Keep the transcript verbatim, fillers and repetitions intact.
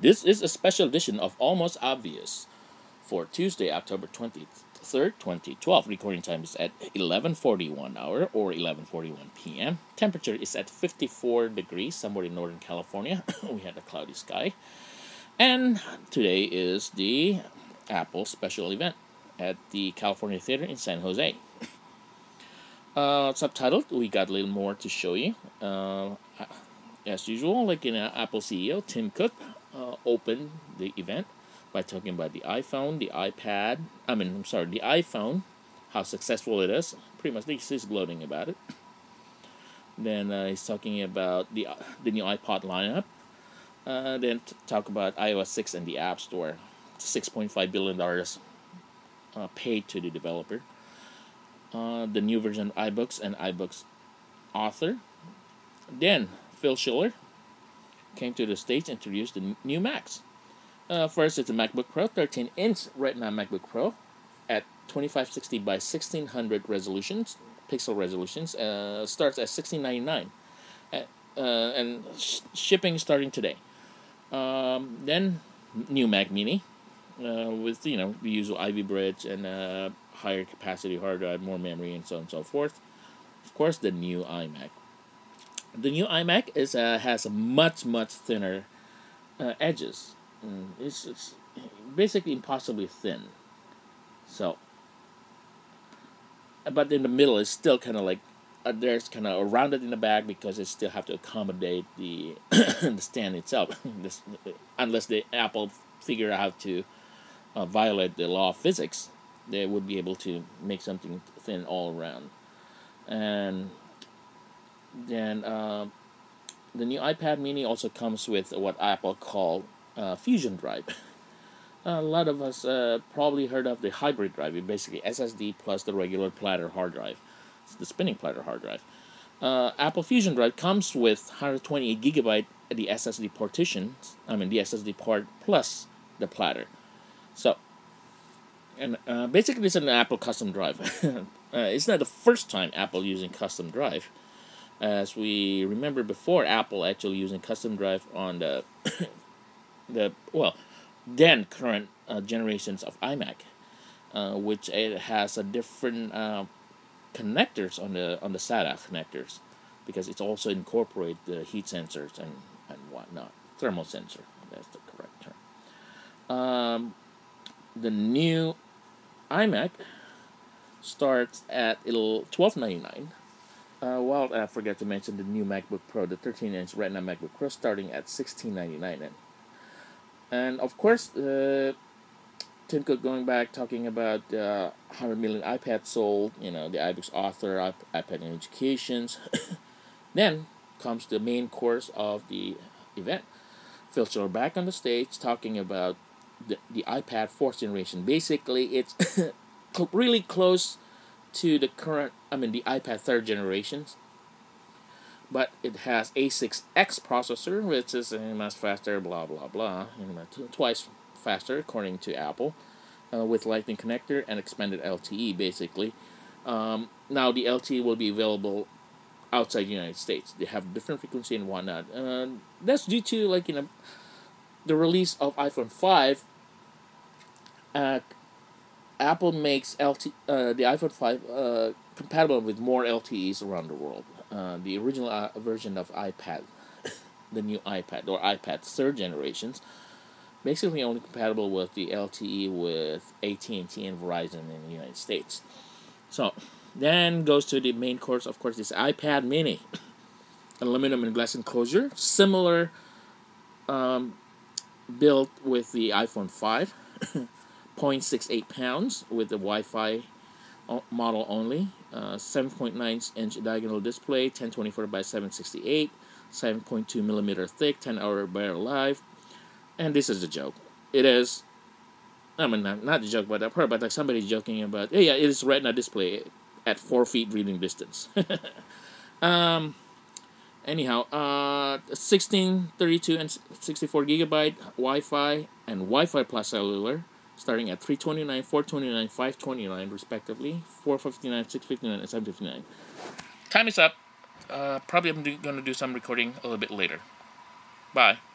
This is a special edition of Almost Obvious for Tuesday, October twenty-third, twenty twelve. Recording time is at eleven forty-one hour or eleven forty-one p m. Temperature is at fifty-four degrees somewhere in Northern California. We had a cloudy sky. And today is the Apple special event at the California Theater in San Jose. Uh, subtitled, we got a little more to show you. Uh, as usual, like in uh, Apple C E O Tim Cook uh, opened the event by talking about the iPhone, the iPad. I mean, I'm sorry, the iPhone, how successful it is. Pretty much, he's gloating about it. Then uh, he's talking about the uh, the new iPod lineup. Uh, then t- talk about i O S six and the App Store. six point five billion dollars uh, paid to the developer. Uh, the new version of iBooks and iBooks Author. Then Phil Schiller came to the stage and introduced the n- new Macs. Uh, first, it's a MacBook Pro, thirteen inch Retina MacBook Pro at twenty-five sixty by sixteen hundred resolutions, pixel resolutions. Uh, starts at sixteen ninety-nine, uh, uh, and sh- shipping starting today. Um, then new Mac Mini uh, with you know the usual Ivy Bridge and uh, higher capacity hard drive, more memory, and so on and so forth. Of course, the new iMac. The new iMac is uh, has a much much thinner uh, edges. Mm, it's, it's basically impossibly thin. So, but in the middle is still kind of like uh, there's kind of rounded in the back because it still have to accommodate the the stand itself. this, unless the Apple figure out how to uh, violate the law of physics, they would be able to make something thin all around. And then uh, the new iPad Mini also comes with what Apple called uh, Fusion Drive. A lot of us uh, probably heard of the hybrid drive, basically S S D plus the regular platter hard drive. It's the spinning platter hard drive. Uh, Apple Fusion Drive comes with one hundred twenty-eight gigabyte the S S D partitions. I mean the S S D part plus the platter. So, and uh, basically it's an Apple custom drive. uh, it's not the first time Apple using custom drive. As we remember before, Apple actually using custom drive on the the well. then current uh, generations of iMac, uh, which it has a different uh, connectors on the on the SATA connectors, because it's also incorporate the heat sensors and, and whatnot, thermal sensor. That's the correct term. Um, the new iMac starts at twelve ninety nine. Uh, well, I forgot to mention the new MacBook Pro, the thirteen inch Retina MacBook Pro, starting at sixteen ninety nine. And And of course, uh, Tim Cook going back talking about uh, one hundred million iPads sold, you know, the iBooks Author, iP- iPad in Educations. Then comes the main course of the event. Phil Schiller back on the stage talking about the, the iPad fourth generation. Basically, it's really close to the current, I mean, the iPad third generations. But it has A six X processor, which is uh, much faster, blah, blah, blah. You know, t- twice faster, according to Apple, uh, with Lightning connector and expanded L T E, basically. Um, now, the L T E will be available outside the United States. They have different frequency and whatnot. Uh, that's due to, like, you know, the release of iPhone five. Uh, Apple makes L T, uh, the iPhone five uh, compatible with more L T Es around the world. Uh, the original uh, version of iPad, the new iPad, or iPad third generations, basically only compatible with the L T E with A T and T and Verizon in the United States. So, then goes to the main course, of course, this iPad Mini. Aluminum and glass enclosure, similar um, built with the iPhone five. zero point six eight pounds with the Wi-Fi model only. Uh, seven point nine inch diagonal display, ten twenty-four by seven sixty-eight, seven point two millimeter thick, ten hour battery life. And this is a joke. It is, I mean, not, not a joke, but I've heard about like somebody joking about, hey, yeah, it is Retina display at four feet reading distance. um, anyhow, uh, sixteen, thirty-two, and sixty-four gigabyte Wi-Fi and Wi-Fi plus cellular, starting at three twenty-nine, four twenty-nine, five twenty-nine, respectively, four fifty-nine, six fifty-nine, and seven fifty-nine. Time is up. Uh, probably I'm do- going to do some recording a little bit later. Bye.